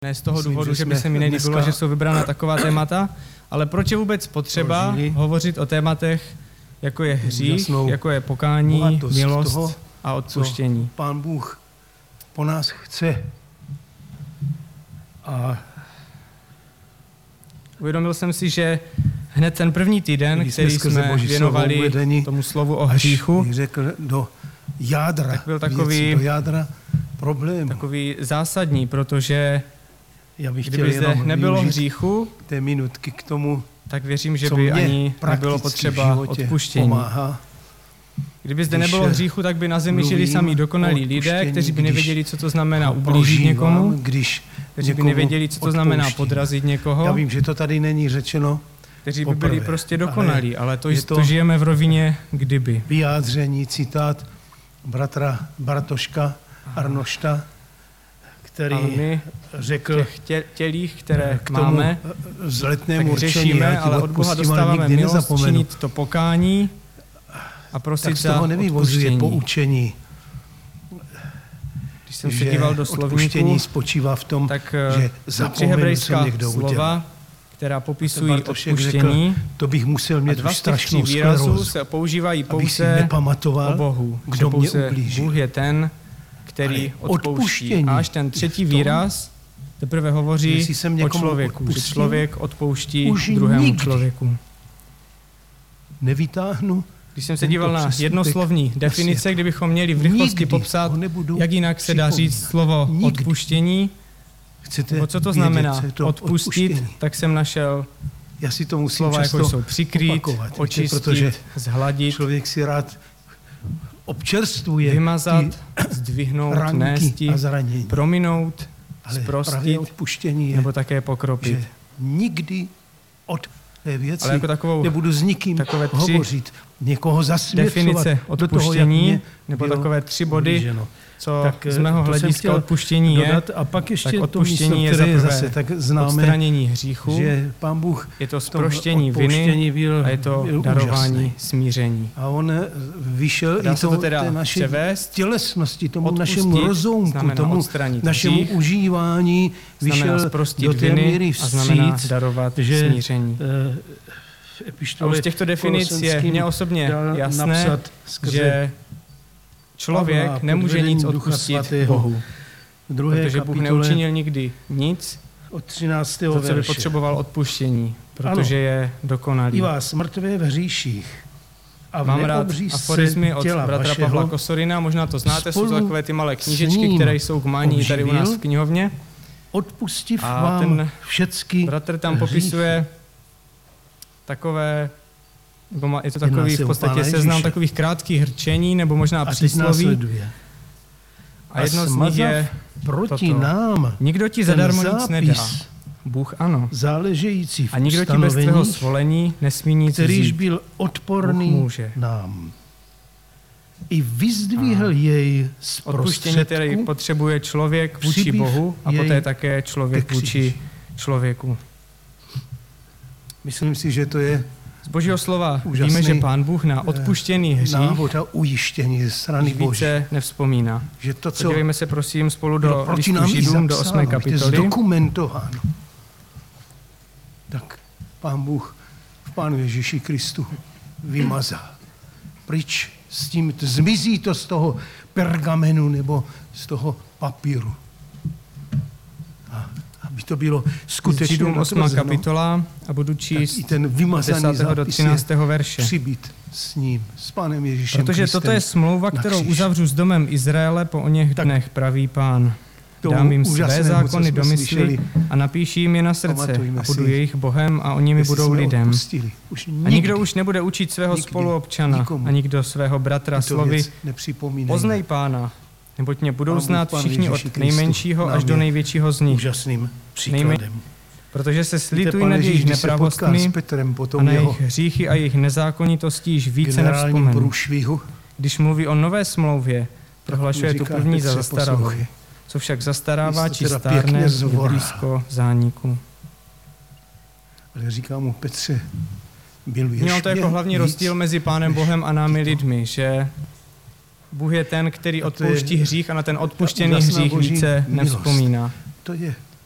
Ne z toho důvodu, že by se mi nelíbilo, že jsou vybrána taková témata, ale proč je vůbec potřeba hovořit o tématech, jako je hřích, jako je pokání, milost toho, a odpuštění. Pán Bůh po nás chce. A uvědomil jsem si, že hned ten první týden, který jsme věnovali tomu slovu o hříchu, řekl do jádra, tak byl takový, do jádra problému. Takový zásadní, protože kdyby zde nebylo hříchu, té minutky k tomu, tak věřím, že by ani nebylo potřeba odpuštění. Pomáhá. Kdyby zde nebylo hříchu, tak by na zemi žili sami dokonalí lidé, kteří by nevěděli, co to znamená ublížit někomu, kteří by nevěděli, co to znamená podrazit někoho. Já vím, že to tady není řečeno. Kteří by byli prostě dokonalí, ale to žijeme v rovině kdyby. Vyjádření, citát bratra Bartoška Arnošta, který řekl tělích, které máme, tak řešíme, ale od Boha dostáváme milost činit to pokání a prosit za odpuštění. Poučení. Když jsem se díval do slovníku, spočívá v tom, tak že tři hebrejská slova, která popisují odpuštění, to bych musel mít už strašnou výrazů se používají pouze o Bohu. Kdo mě ublíží. Bůh je ten, který odpouští. A až ten třetí výraz teprve hovoří o člověku, že člověk odpouští druhému člověku. Nevytáhnu. Když jsem se díval na jednoslovní definice, kdybychom měli v rychlosti popsat, jak jinak se dá říct slovo odpuštění, nebo co to znamená odpustit, tak jsem našel slova, jako jsou přikrýt, očistit, zhladit, člověk si rád občerstvuje, vymazat, zdvihnout, nésti, prominout, zprostit, nebo také pokropit. Nikdy od té věci ale jako takovou, nebudu s nikým hovořit, někoho zasvěcovat definice odpuštění, nebo takové 3 body, co z mého hlediska odpuštění je, a pak ještě tak odpuštění je zaprvé odstranění hříchu, že Pán Bůh je to zproštění viny a je to darování smíření. A on vyšel dá i to teda té naší tělesnosti, tomu odpustit, našemu rozumku, tomu našemu užívání, vyšel do té míry vstříc, darovat že smíření. A z těchto definic je mně osobně jasné, že člověk nemůže nic odpustit Bohu, protože Bůh neučinil nikdy nic, za co by potřeboval odpuštění, protože je dokonalý. I vás mrtvé v hříších a v mám rád aforizmy od bratra Pavla Kosorina, možná to znáte, jsou to takové ty malé knížečky, které jsou k mání tady u nás v knihovně. Odpustiv a vám ten všecky bratr tam popisuje takové, nebo je to takový v podstatě seznam takových krátkých hrčení, nebo možná přísloví. A jedno z nich je proti nám. Nikdo ti zadarmo nic nedá. Bůh ano. Záležející v a nikdo ti bez tvého svolení nesmí nic vzít. Kterýž byl odporný nám. I vyzdvihl jej z odpuštění, které potřebuje člověk vůči Bohu a poté také člověk vůči člověku. Myslím si, že to je z Božího slova víme, že Pán Bůh na odpuštěný hřích návod a ujištění ze strany Boží nevzpomíná. Že to, co podívejme se prosím spolu do listu Židům do 8. kapitoly. Zdokumentováno. Tak Pán Bůh v Pánu Ježíši Kristu vymazal. Pryč s tím, zmizí to z toho pergamenu nebo z toho papíru. Aby to bylo skutečně Židům 8. kapitola a budu číst ten vymazaný 10. do 13. verše. Přibýt s ním, s Pánem Ježíšem Protože Kristem. Toto je smlouva, kterou uzavřu s domem Izraele po oněch dnech, praví Pán. Dám jim své zákony do mysli a napíši jim je na srdce a budu jejich Bohem a oni mi budou lidem. A nikdo už nebude učit svého spoluobčana a nikdo svého bratra slovy poznej Pána, neboť mě budou znát všichni od nejmenšího až do největšího z nich. Úžasným příkladem. Protože se slitují nad jejich nepravostmi a na jejich hříchy a jejich nezákonitosti již více nevzpomenu. Když mluví o nové smlouvě, prohlašuje tu první za zastaralou. Co však zastarává či stárne, je blízko zániku. Ale říká mu Petře, miluješ mě to jako hlavní rozdíl mezi Pánem Bohem a námi lidmi, že Bůh je ten, který odpouští hřích a na ten odpuštěný hřích více nevzpomíná. To je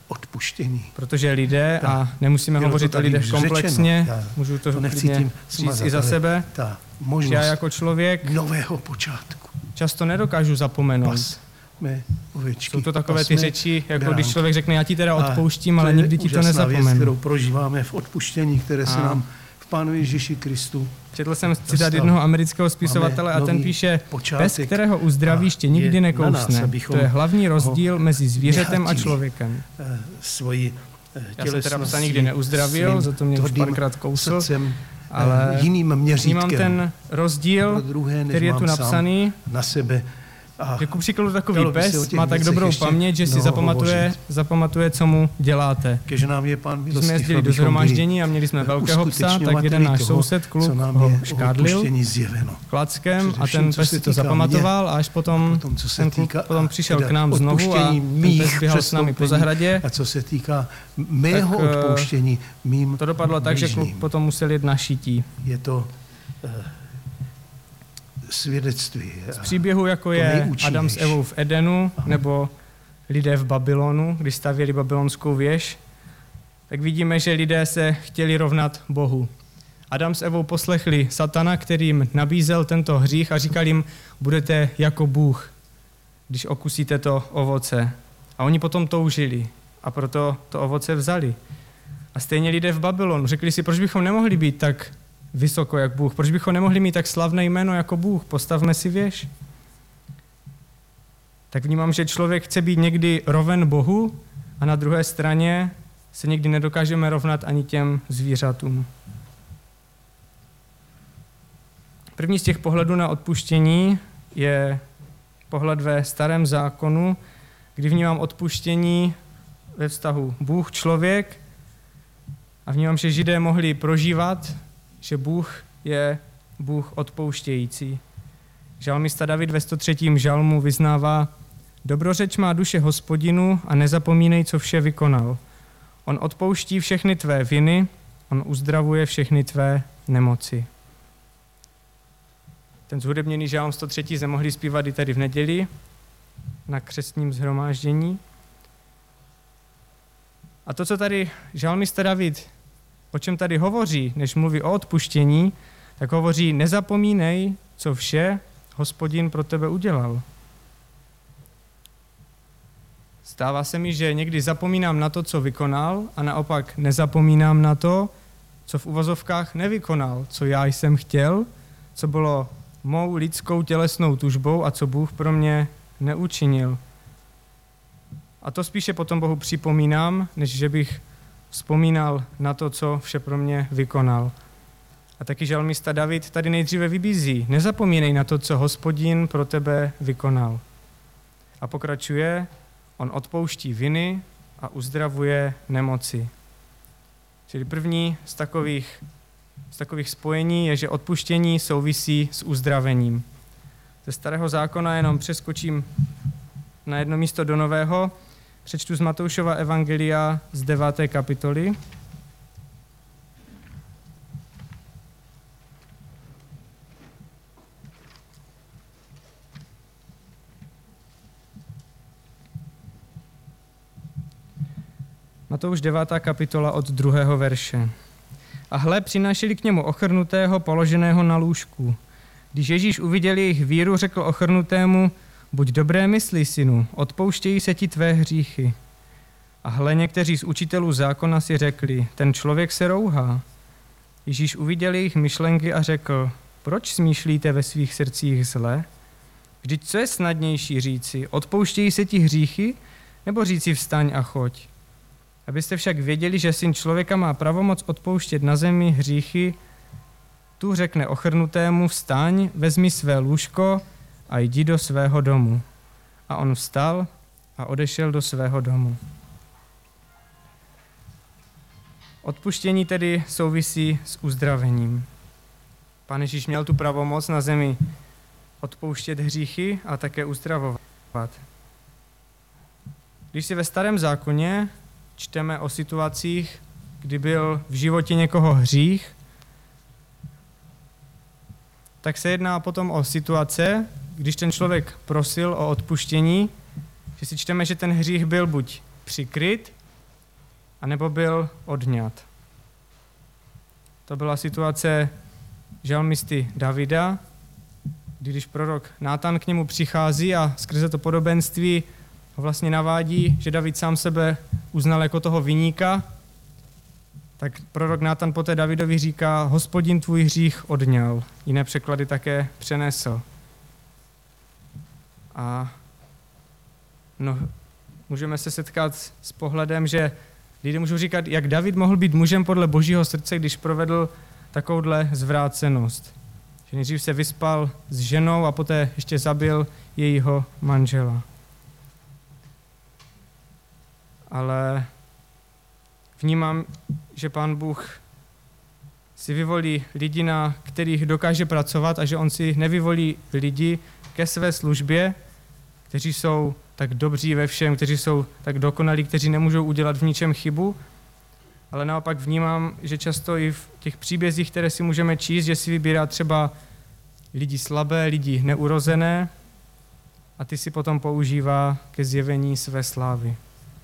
odpuštění. Protože lidé, a nemusíme hovořit o lidech komplexně, můžu to klidně říct i za sebe, že já jako člověk nového počátku. Často nedokážu zapomenout. Jsou to takové ty řeči, jako když člověk řekne, já ti teda odpouštím, ale nikdy ti to nezapomenu. Věc, kterou prožíváme v odpuštění, které se nám v Pánu Ježíši Kristu. Četl jsem citát jednoho amerického spisovatele a ten píše, pes, kterého uzdravíš, tě nikdy nekousne. To je hlavní rozdíl mezi zvířetem a člověkem. Já jsem teda psa nikdy neuzdravil, za to mě už párkrát kousl, ale vnímám ten rozdíl, který je tu napsaný, na sebe. Že ku příkladu takový pes má tak dobrou paměť, že si zapamatuje, co mu děláte. Když jsme jezdili do shromáždění a měli jsme velkého psa, tak jeden náš soused, kluk, ho škádlil klackem a ten pes si to zapamatoval a až potom ten kluk přišel k nám znovu a ten pes běhal s námi po zahradě. A co se týká mého odpouštění, to dopadlo tak, že kluk potom musel jít na šití. Je to svědectví. Z příběhu, jako je Adam s Evou v Edenu, nebo lidé v Babylonu, když stavěli babylonskou věž, tak vidíme, že lidé se chtěli rovnat Bohu. Adam s Evou poslechli satana, který jim nabízel tento hřích a říkal jim, budete jako Bůh, když okusíte to ovoce. A oni potom toužili a proto to ovoce vzali. A stejně lidé v Babylonu řekli si, proč bychom nemohli být tak vysoko jak Bůh. Proč bychom nemohli mít tak slavné jméno jako Bůh? Postavme si věž. Tak vnímám, že člověk chce být někdy roven Bohu a na druhé straně se někdy nedokážeme rovnat ani těm zvířatům. První z těch pohledů na odpuštění je pohled ve Starém zákonu, kdy vnímám odpuštění ve vztahu Bůh, člověk a vnímám, že Židé mohli prožívat, že Bůh je Bůh odpouštějící. Žalmista David ve 103. žalmu vyznává, dobrořeč má duše Hospodinu a nezapomínej, co vše vykonal. On odpouští všechny tvé viny, on uzdravuje všechny tvé nemoci. Ten zhudebněný žalm 103. jsme mohli zpívat i tady v neděli na křestním shromáždění. A to, co tady žalmista David, o čem tady hovoří, než mluví o odpuštění, tak hovoří, nezapomínej, co vše Hospodin pro tebe udělal. Stává se mi, že někdy zapomínám na to, co vykonal, a naopak nezapomínám na to, co v uvozovkách nevykonal, co já jsem chtěl, co bylo mou lidskou tělesnou tužbou a co Bůh pro mě neučinil. A to spíše potom Bohu připomínám, než že bych vzpomínal na to, co vše pro mě vykonal. A taky žalmista David tady nejdříve vybízí, nezapomínej na to, co Hospodin pro tebe vykonal. A pokračuje, on odpouští viny a uzdravuje nemoci. Čili první z takových spojení je, že odpuštění souvisí s uzdravením. Ze Starého zákona jenom přeskočím na jedno místo do Nového, přečtu z Matoušova evangelia z 9. kapitoly. Matouš 9. kapitola od 2. verše. A hle, přinášeli k němu ochrnutého, položeného na lůžku. Když Ježíš uviděl jejich víru, řekl ochrnutému, buď dobré mysli, synu, odpouštějí se ti tvé hříchy. A hle, někteří z učitelů zákona si řekli, ten člověk se rouhá. Ježíš uviděl jejich myšlenky a řekl, proč smýšlíte ve svých srdcích zle? Vždyť co je snadnější říci, odpouštějí se ti hříchy, nebo říci vstaň a choď? Abyste však věděli, že syn člověka má pravomoc odpouštět na zemi hříchy, tu řekne ochrnutému, vstaň, vezmi své lůžko a jdi do svého domu. A on vstal a odešel do svého domu. Odpuštění tedy souvisí s uzdravením. Pán Ježíš měl tu pravomoc na zemi odpouštět hříchy a také uzdravovat. Když si ve Starém zákoně čteme o situacích, kdy byl v životě někoho hřích, tak se jedná potom o situace, když ten člověk prosil o odpuštění, že si čteme, že ten hřích byl buď přikryt, anebo byl odňat. To byla situace žalmisty Davida, když prorok Nátan k němu přichází a skrze to podobenství ho vlastně navádí, že David sám sebe uznal jako toho viníka, tak prorok Nátan poté Davidovi říká, Hospodin tvůj hřích odňal. Jiné překlady také přenesl. A můžeme se setkat s pohledem, že lidé můžou říkat, jak David mohl být mužem podle Božího srdce, když provedl takovouhle zvrácenost. Že nejdřív se vyspal s ženou a poté ještě zabil jejího manžela. Ale vnímám, že Pán Bůh si vyvolí lidi, na kterých dokáže pracovat a že on si nevyvolí lidi ke své službě, kteří jsou tak dobří ve všem, kteří jsou tak dokonalí, kteří nemůžou udělat v ničem chybu, ale naopak vnímám, že často i v těch příbězích, které si můžeme číst, že si vybírá třeba lidi slabé, lidi neurozené a ty si potom používá ke zjevení své slávy.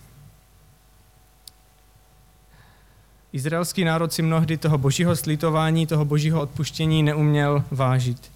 Izraelský národ si mnohdy toho božího slitování, toho božího odpuštění neuměl vážit.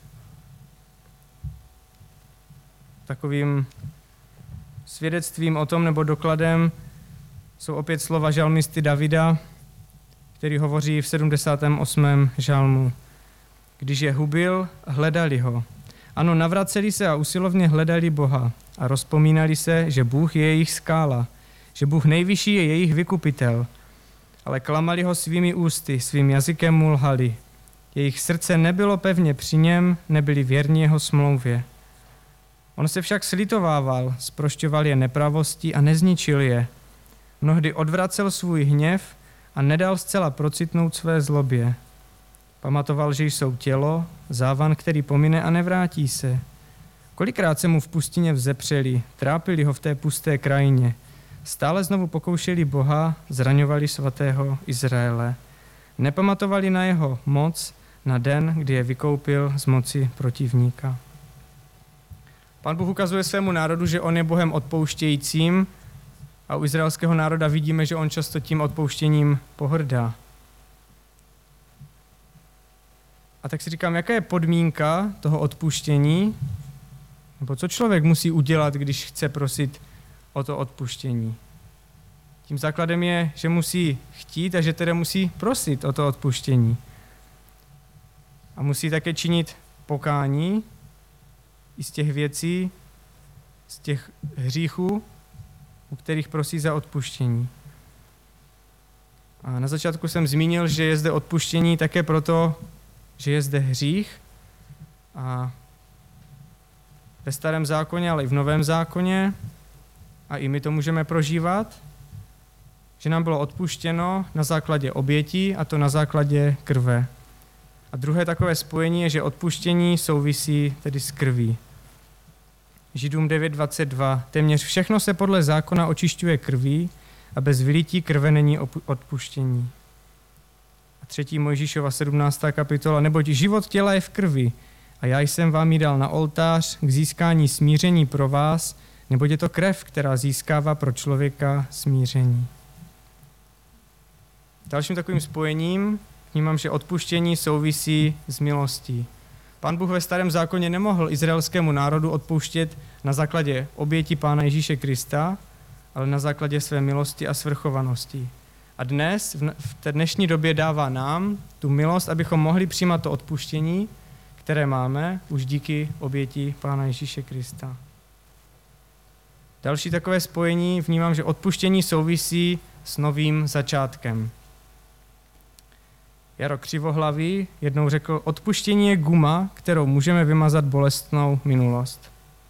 Takovým svědectvím o tom nebo dokladem jsou opět slova žalmisty Davida, který hovoří v 78. žalmu. Když je hubil, hledali ho. Ano, navraceli se a usilovně hledali Boha a rozpomínali se, že Bůh je jejich skála, že Bůh nejvyšší je jejich vykupitel, ale klamali ho svými ústy, svým jazykem mu lhali. Jejich srdce nebylo pevně při něm, nebyli věrni jeho smlouvě. On se však slitovával, zprošťoval je nepravostí a nezničil je. Mnohdy odvracel svůj hněv a nedal zcela procitnout své zlobě. Pamatoval, že jsou tělo, závan, který pomine a nevrátí se. Kolikrát se mu v pustině vzepřeli, trápili ho v té pusté krajině. Stále znovu pokoušeli Boha, zraňovali svatého Izraele. Nepamatovali na jeho moc, na den, kdy je vykoupil z moci protivníka. Pán Bůh ukazuje svému národu, že on je Bohem odpouštějícím a u izraelského národa vidíme, že on často tím odpouštěním pohrdá. A tak si říkám, jaká je podmínka toho odpuštění, nebo co člověk musí udělat, když chce prosit o to odpuštění. Tím základem je, že musí chtít a že tedy musí prosit o to odpuštění. A musí také činit pokání i z těch věcí, z těch hříchů, u kterých prosí za odpuštění. A na začátku jsem zmínil, že je zde odpuštění také proto, že je zde hřích a ve Starém zákoně, ale i v Novém zákoně a i my to můžeme prožívat, že nám bylo odpuštěno na základě obětí a to na základě krve. A druhé takové spojení je, že odpuštění souvisí tedy s krví. Židům 9.22. Téměř všechno se podle zákona očišťuje krví a bez vylití krve není odpuštění. A 3. Mojžíšova 17. kapitola. Neboť život těla je v krvi a já jsem vám ji dal na oltář k získání smíření pro vás, neboť je to krev, která získává pro člověka smíření. Dalším takovým spojením vnímám, že odpuštění souvisí s milostí. Pán Bůh ve Starém zákoně nemohl izraelskému národu odpouštět na základě oběti Pána Ježíše Krista, ale na základě své milosti a svrchovanosti. A dnes, v té dnešní době dává nám tu milost, abychom mohli přijímat to odpuštění, které máme už díky oběti Pána Ježíše Krista. Další takové spojení vnímám, že odpuštění souvisí s novým začátkem. Jaro Křivohlavý jednou řekl, odpuštění je guma, kterou můžeme vymazat bolestnou minulost.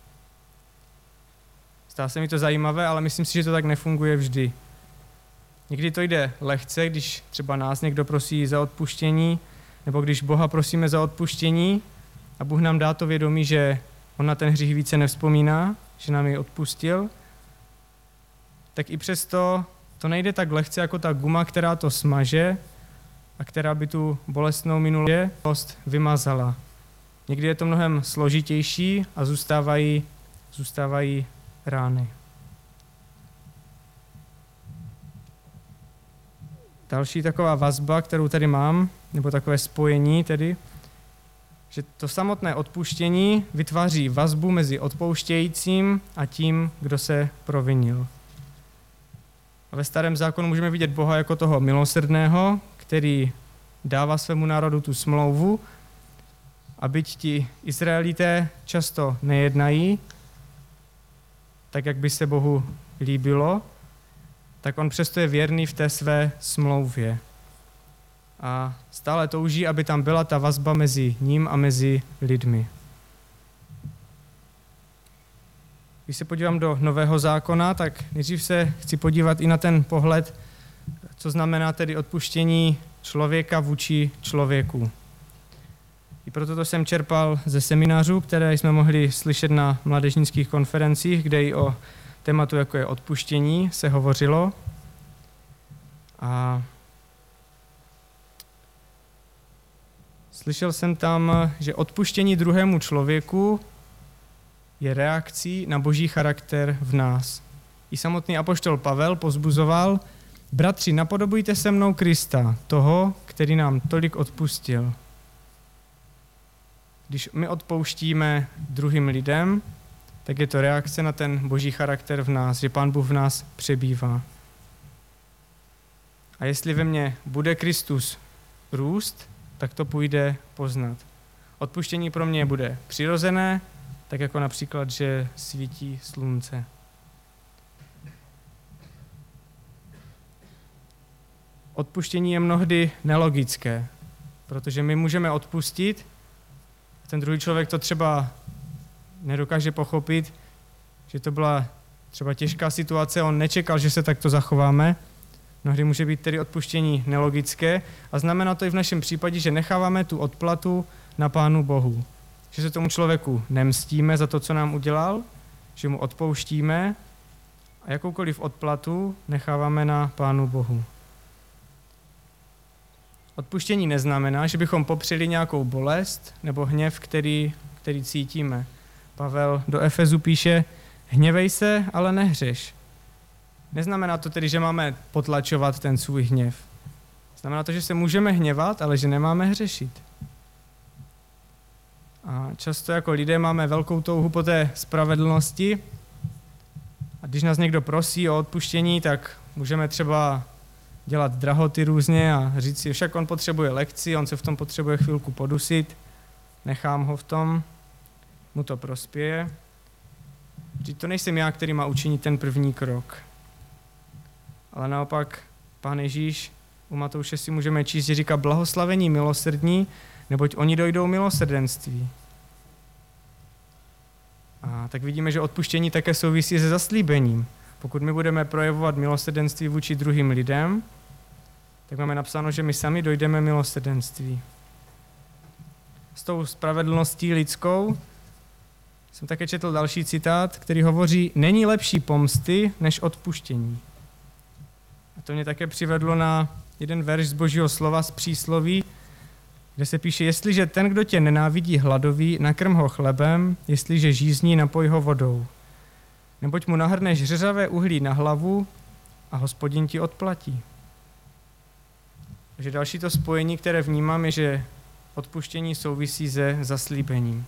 Zdá se mi to zajímavé, ale myslím si, že to tak nefunguje vždy. Někdy to jde lehce, když třeba nás někdo prosí za odpuštění, nebo když Boha prosíme za odpuštění a Bůh nám dá to vědomí, že on na ten hřích více nevzpomíná, že nám ji odpustil, tak i přesto to nejde tak lehce jako ta guma, která to smaže a která by tu bolestnou minulost vymazala. Někdy je to mnohem složitější a zůstávají rány. Další taková vazba, kterou tady mám, nebo takové spojení tedy, že to samotné odpuštění vytváří vazbu mezi odpouštějícím a tím, kdo se provinil. A ve Starém zákonu můžeme vidět Boha jako toho milosrdného, který dává svému národu tu smlouvu, a byť ti Izraelité často nejednají, tak jak by se Bohu líbilo, tak on přesto je věrný v té své smlouvě. A stále touží, aby tam byla ta vazba mezi ním a mezi lidmi. Když se podívám do Nového zákona, tak nejdřív se chci podívat i na ten pohled, co znamená tedy odpuštění člověka vůči člověku. I proto to jsem čerpal ze seminářů, které jsme mohli slyšet na mládežnických konferencích, kde i o tématu, jako je odpuštění, se hovořilo. A slyšel jsem tam, že odpuštění druhému člověku je reakcí na boží charakter v nás. I samotný apoštol Pavel povzbuzoval: bratři, napodobujte se mnou Krista, toho, který nám tolik odpustil. Když my odpouštíme druhým lidem, tak je to reakce na ten boží charakter v nás, že Pán Bůh v nás přebývá. A jestli ve mně bude Kristus růst, tak to půjde poznat. Odpuštění pro mě bude přirozené, tak jako například, že svítí slunce. Odpuštění je mnohdy nelogické, protože my můžeme odpustit, ten druhý člověk to třeba nedokáže pochopit, že to byla třeba těžká situace, on nečekal, že se takto zachováme. Mnohdy může být tedy odpuštění nelogické a znamená to i v našem případě, že necháváme tu odplatu na Pánu Bohu. Že se tomu člověku nemstíme za to, co nám udělal, že mu odpouštíme a jakoukoliv odplatu necháváme na Pánu Bohu. Odpuštění neznamená, že bychom popřeli nějakou bolest nebo hněv, který cítíme. Pavel do Efezu píše: hněvej se, ale nehřeš. Neznamená to tedy, že máme potlačovat ten svůj hněv. Znamená to, že se můžeme hněvat, ale že nemáme hřešit. A často jako lidé máme velkou touhu po té spravedlnosti a když nás někdo prosí o odpuštění, tak můžeme třeba dělat drahoty různě a říct si, však on potřebuje lekci, on se v tom potřebuje chvilku podusit, nechám ho v tom, mu to prospěje. Vždyť to nejsem já, který má učinit ten první krok. Ale naopak Pán Ježíš u Matouše si můžeme číst, že říká: blahoslavení milosrdní, neboť oni dojdou milosrdenství. A tak vidíme, že odpuštění také souvisí se zaslíbením. Pokud my budeme projevovat milosrdenství vůči druhým lidem, tak máme napsáno, že my sami dojdeme milosrdenství. S tou spravedlností lidskou jsem také četl další citát, který hovoří: není lepší pomsty než odpuštění. A to mě také přivedlo na jeden verš z Božího slova z Přísloví, kde se píše: jestliže ten, kdo tě nenávidí, hladoví, nakrm ho chlebem, jestliže žízní, napoj ho vodou. Neboť mu nahrneš řeřavé uhlí na hlavu a Hospodin ti odplatí. Takže další to spojení, které vnímám, je, že odpuštění souvisí se zaslíbením.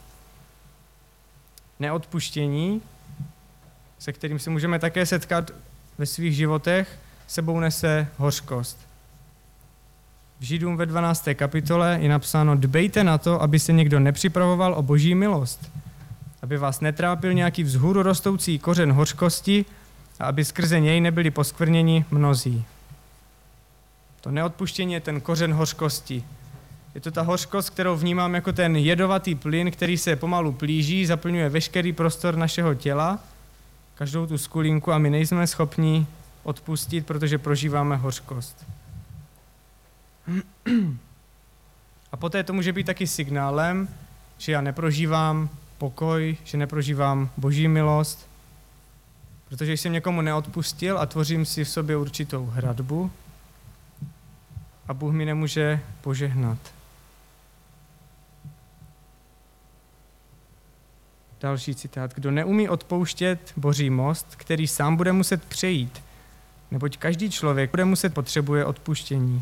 Neodpuštění, se kterým se můžeme také setkat ve svých životech, sebou nese hořkost. V Židům ve 12. kapitole je napsáno: dbejte na to, aby se někdo nepřipravoval o boží milost, aby vás netrápil nějaký vzhůru rostoucí kořen hořkosti a aby skrze něj nebyli poskvrněni mnozí. To neodpuštění je ten kořen hořkosti. Je to ta hořkost, kterou vnímám jako ten jedovatý plyn, který se pomalu plíží, zaplňuje veškerý prostor našeho těla, každou tu skulinku, a my nejsme schopni odpustit, protože prožíváme hořkost. A poté to může být taky signálem, že já neprožívám pokoj, že neprožívám boží milost, protože jsem někomu neodpustil a tvořím si v sobě určitou hradbu a Bůh mi nemůže požehnat. Další citát. Kdo neumí odpouštět, boří most, který sám bude muset přejít. neboť každý člověk potřebuje odpuštění.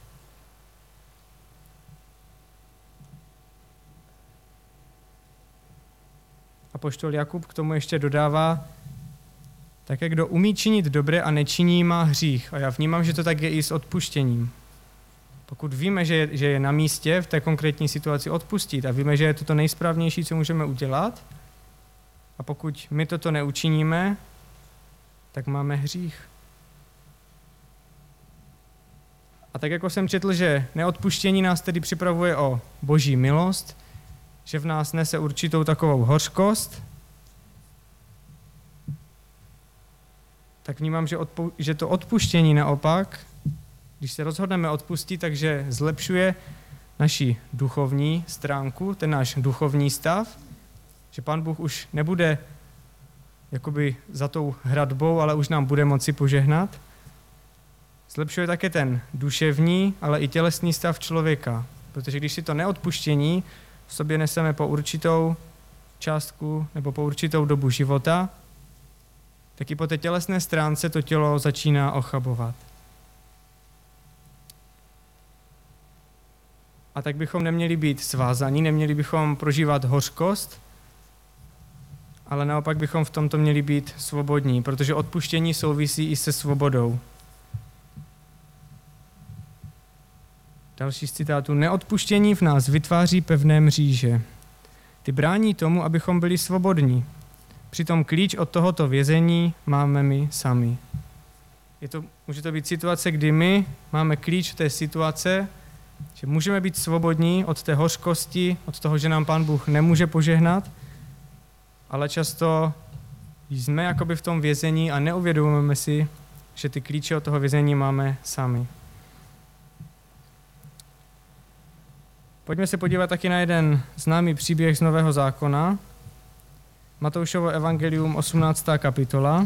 Apoštol Jakub k tomu ještě dodává, tak jak kdo umí činit dobré a nečiní, má hřích. A já vnímám, že to tak je i s odpuštěním. Pokud víme, že je na místě v té konkrétní situaci odpustit a víme, že je to to nejsprávnější, co můžeme udělat, a pokud my toto neučiníme, tak máme hřích. A tak jako jsem četl, že neodpuštění nás tedy připravuje o boží milost, že v nás nese určitou takovou hořkost, tak vnímám, že to odpuštění naopak, když se rozhodneme odpustit, takže zlepšuje naši duchovní stránku, ten náš duchovní stav, že Pán Bůh už nebude jakoby za tou hradbou, ale už nám bude moci požehnat. Zlepšuje také ten duševní, ale i tělesný stav člověka, protože když si to neodpuštění v sobě neseme po určitou částku nebo po určitou dobu života, tak i po té tělesné stránce to tělo začíná ochabovat. A tak bychom neměli být svázaní, neměli bychom prožívat hořkost, ale naopak bychom v tomto měli být svobodní, protože odpuštění souvisí i se svobodou. Další z citátů. Neodpuštění v nás vytváří pevné mříže. Ty brání tomu, abychom byli svobodní. Přitom klíč od tohoto vězení máme my sami. Může to být situace, kdy my máme klíč té situace, že můžeme být svobodní od té hořkosti, od toho, že nám Pán Bůh nemůže požehnat, ale často jsme jakoby v tom vězení a neuvědomujeme si, že ty klíče od toho vězení máme sami. Pojďme se podívat taky na jeden známý příběh z Nového zákona. Matoušovo evangelium, 18. kapitola.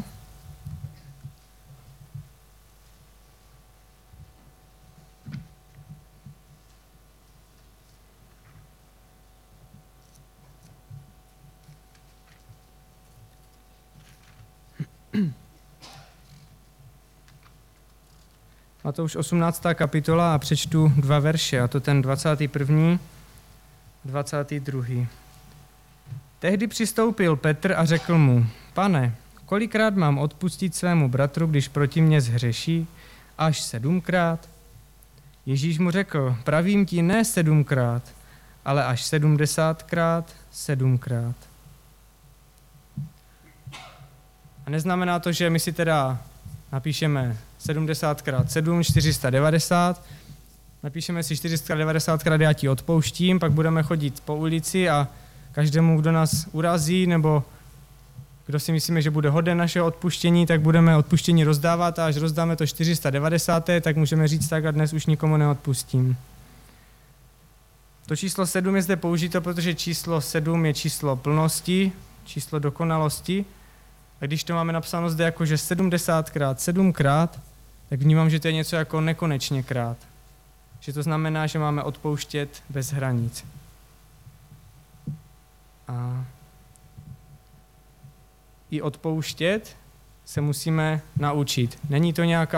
Matouš 18. kapitola a přečtu 2 verše, a to ten 21. 22. Tehdy přistoupil Petr a řekl mu, Pane, kolikrát mám odpustit svému bratru, když proti mně zhřeší? Až 7krát? Ježíš mu řekl, pravím ti ne 7krát, ale až 70krát 7krát. A neznamená to, že my si teda napíšeme 70x7, 490, napíšeme si 490krát já ti odpouštím, pak budeme chodit po ulici a každému, kdo nás urazí, nebo kdo si myslíme, že bude hoden našeho odpuštění, tak budeme odpuštění rozdávat a až rozdáme to 490, tak můžeme říct tak a dnes už nikomu neodpustím. To číslo 7 je zde použito, protože číslo 7 je číslo plnosti, číslo dokonalosti. A když to máme napsáno zde jako, že 70krát 7krát, tak vnímám, že to je něco jako nekonečněkrát. Že to znamená, že máme odpouštět bez hranic. A i odpouštět se musíme naučit. Není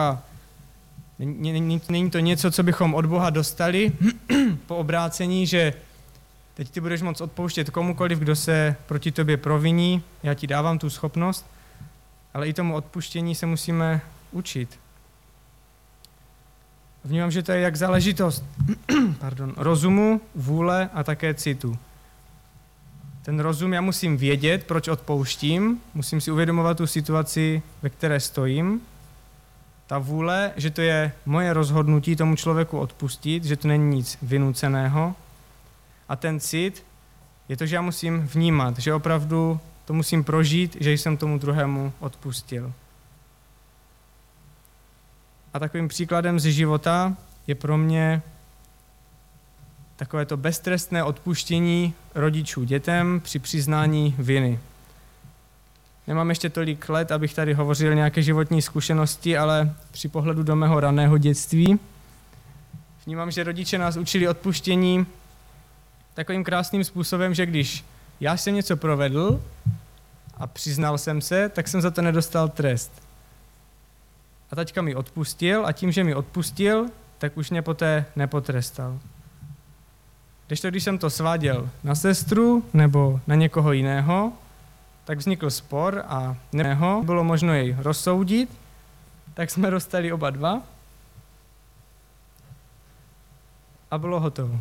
to něco, co bychom od Boha dostali po obrácení, že teď ty budeš moct odpouštět komukoliv, kdo se proti tobě proviní, já ti dávám tu schopnost, ale i tomu odpuštění se musíme učit. Vnímám, že to je jak záležitost rozumu, vůle a také citu. Ten rozum já musím vědět, proč odpouštím, musím si uvědomovat tu situaci, ve které stojím. Ta vůle, že to je moje rozhodnutí tomu člověku odpustit, že to není nic vynuceného. A ten cit je to, že já musím vnímat, že opravdu to musím prožít, že jsem tomu druhému odpustil. A takovým příkladem ze života je pro mě takové to beztrestné odpuštění rodičů dětem při přiznání viny. Nemám ještě tolik let, abych tady hovořil nějaké životní zkušenosti, ale při pohledu do mého raného dětství vnímám, že rodiče nás učili odpuštění takovým krásným způsobem, že když já jsem něco provedl a přiznal jsem se, tak jsem za to nedostal trest. A taťka mi odpustil a tím, že mi odpustil, tak už mě poté nepotrestal. Když jsem to sváděl na sestru nebo na někoho jiného, tak vznikl spor a bylo možno jej rozsoudit, tak jsme dostali oba dva a bylo hotovo.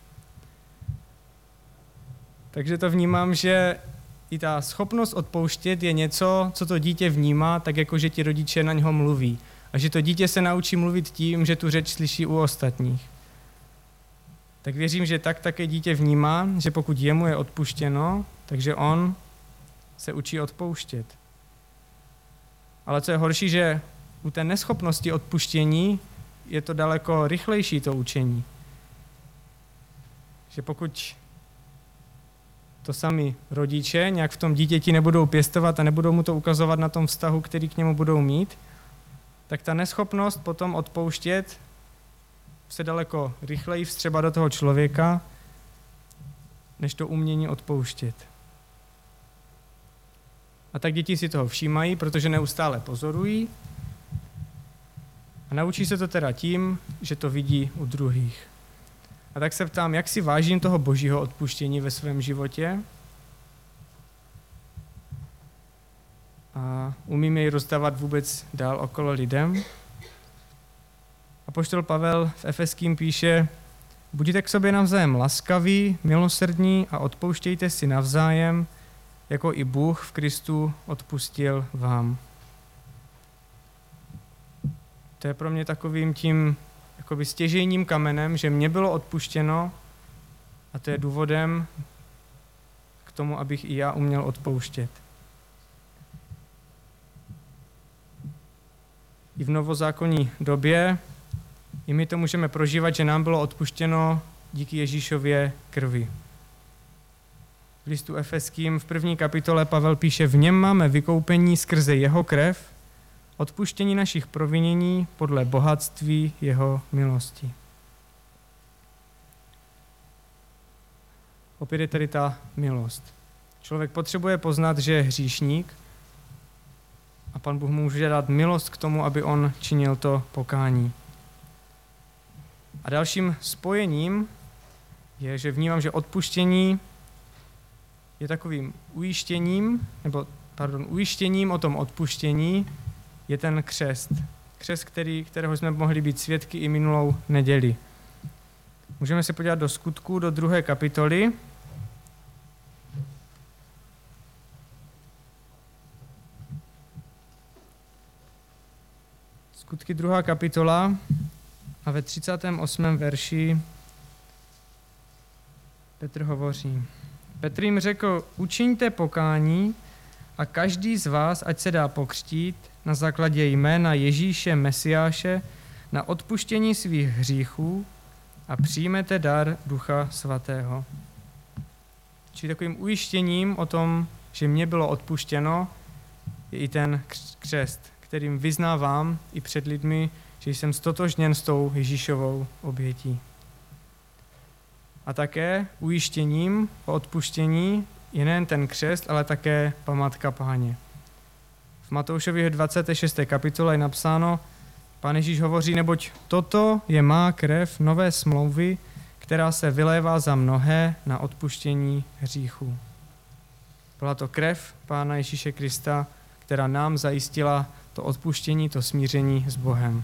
Takže to vnímám, že i ta schopnost odpouštět je něco, co to dítě vnímá, tak jako že ti rodiče na něho mluví. A že to dítě se naučí mluvit tím, že tu řeč slyší u ostatních. Tak věřím, že tak také dítě vnímá, že pokud jemu je odpuštěno, takže on se učí odpouštět. Ale co je horší, že u té neschopnosti odpuštění je to daleko rychlejší to učení. Že pokud to sami rodiče nějak v tom dítěti nebudou pěstovat a nebudou mu to ukazovat na tom vztahu, který k němu budou mít, tak ta neschopnost potom odpouštět se daleko rychleji vstřeba do toho člověka, než to umění odpouštět. A tak děti si toho všímají, protože neustále pozorují a naučí se to teda tím, že to vidí u druhých. A tak se ptám, jak si vážím toho božího odpuštění ve svém životě a umím jej rozdávat vůbec dál okolo lidem. Apoštol Pavel v Efeským píše: buďte k sobě navzájem laskaví, milosrdní a odpouštějte si navzájem, jako i Bůh v Kristu odpustil vám. To je pro mě takovým tím jakoby stěžejním kamenem, že mě bylo odpuštěno a to je důvodem k tomu, abych i já uměl odpouštět. I v novozákonní době i my to můžeme prožívat, že nám bylo odpuštěno díky Ježíšově krvi. V listu Efeským v 1. kapitole Pavel píše: v něm máme vykoupení skrze jeho krev, odpuštění našich provinění podle bohatství jeho milosti. Opět je tady ta milost. Člověk potřebuje poznat, že je hříšník a Pan Bůh mu může dát milost k tomu, aby on činil to pokání. A dalším spojením je, že vnímám, že odpuštění je takovým ujištěním o tom odpuštění je ten křest. Křest, kterého jsme mohli být svědky i minulou neděli. Můžeme se podívat do Skutků, do 2. kapitoly. Skutky 2. kapitola a ve 38. verši Petr hovoří. Petr jim řekl: učiňte pokání a každý z vás, ať se dá pokřtít na základě jména Ježíše Mesiáše na odpuštění svých hříchů a přijmete dar Ducha Svatého. Čili takovým ujištěním o tom, že mě bylo odpuštěno, je i ten křest, kterým vyznávám i před lidmi, že jsem stotožněn s tou Ježíšovou obětí. A také ujištěním o odpuštění je nejen ten křest, ale také památka Páně. V Matoušově 26. kapitole je napsáno: Pán Ježíš hovoří: neboť toto je má krev nové smlouvy, která se vylévá za mnohé na odpuštění hříchů. Byla to krev Pána Ježíše Krista, která nám zajistila to odpuštění, to smíření s Bohem.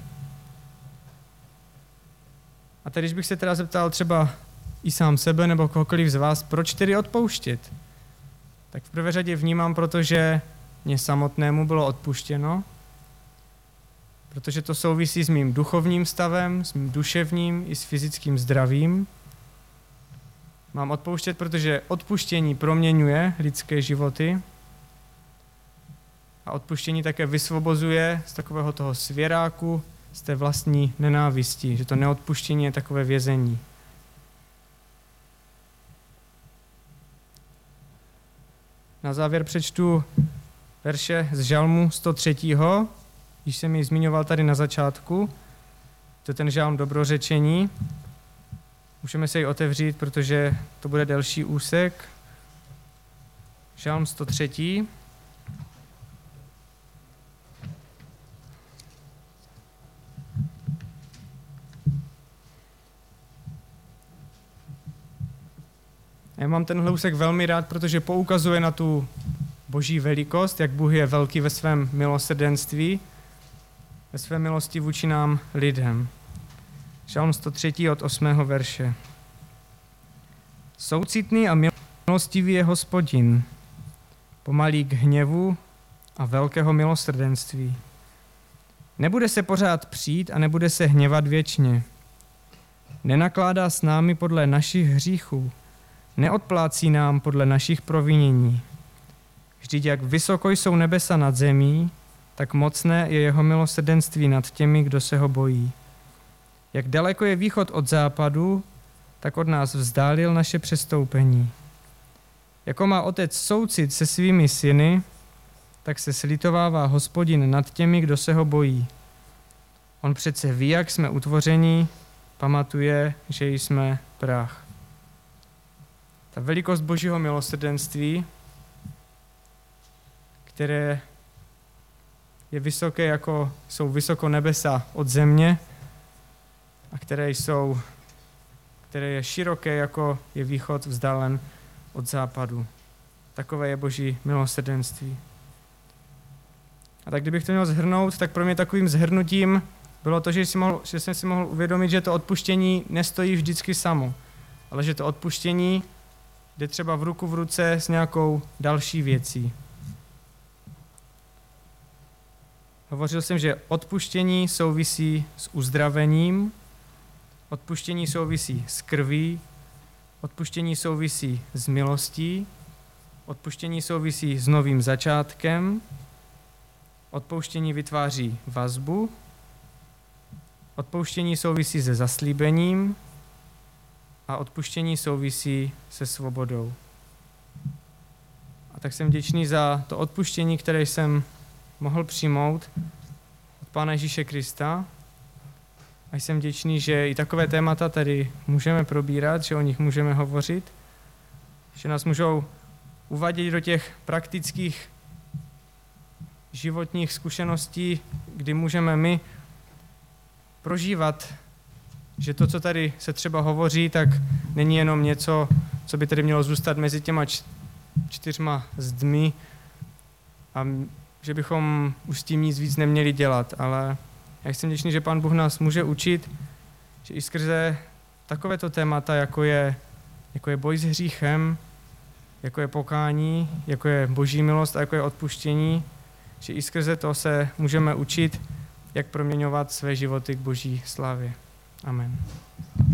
A teď, když bych se teda zeptal třeba i sám sebe nebo kohokoliv z vás, proč tedy odpouštět? Tak v prvé řadě vnímám, protože mě samotnému bylo odpuštěno, protože to souvisí s mým duchovním stavem, s mým duševním i s fyzickým zdravím. Mám odpouštět, protože odpuštění proměňuje lidské životy a odpuštění také vysvobozuje z takového toho svěráku, z té vlastní nenávisti, že to neodpuštění je takové vězení. Na závěr přečtu verše z Žalmu 103. Když jsem ji zmiňoval tady na začátku. To je ten žalm dobrořečení. Můžeme se ji otevřít, protože to bude delší úsek. Žalm 103. Já mám tenhle úsek velmi rád, protože poukazuje na tu boží velikost, jak Bůh je velký ve svém milosrdenství, ve své milosti vůči nám lidem. Žalm 103 od 8. verše. Soucitný a milostivý je Hospodin, pomalý k hněvu a velkého milosrdenství. Nebude se pořád přijít a nebude se hněvat věčně. Nenakládá s námi podle našich hříchů, neodplácí nám podle našich provinění. Vždyť jak vysoko jsou nebesa nad zemí, tak mocné je jeho milosrdenství nad těmi, kdo se ho bojí. Jak daleko je východ od západu, tak od nás vzdálil naše přestoupení. Jako má otec soucit se svými syny, tak se slitovává Hospodin nad těmi, kdo se ho bojí. On přece ví, jak jsme utvoření, pamatuje, že jsme prach. Ta velikost božího milosrdenství, které je vysoké, jako jsou vysoko nebesa od země, a které je široké, jako je východ vzdálen od západu. Takové je boží milosrdenství. A tak kdybych to měl shrnout, tak pro mě takovým shrnutím bylo to, že jsem si mohl uvědomit, že to odpuštění nestojí vždycky samo, ale že to odpuštění jde třeba v ruku v ruce s nějakou další věcí. Hovořil jsem, že odpuštění souvisí s uzdravením, odpuštění souvisí s krví, odpuštění souvisí s milostí, odpuštění souvisí s novým začátkem, odpouštění vytváří vazbu, odpouštění souvisí se zaslíbením a odpuštění souvisí se svobodou. A tak jsem vděčný za to odpuštění, které jsem mohl přijmout od Pána Ježíše Krista. A jsem vděčný, že i takové témata tady můžeme probírat, že o nich můžeme hovořit, že nás můžou uvádět do těch praktických životních zkušeností, kdy můžeme my prožívat, že to, co tady se třeba hovoří, tak není jenom něco, co by tady mělo zůstat mezi těma 4 zdmi a že bychom už s tím nic víc neměli dělat, ale já jsem vděčný, že Pán Bůh nás může učit, že i skrze takovéto témata, jako je boj s hříchem, jako je pokání, jako je boží milost a jako je odpuštění, že i skrze to se můžeme učit, jak proměňovat své životy k boží slávě. Amen.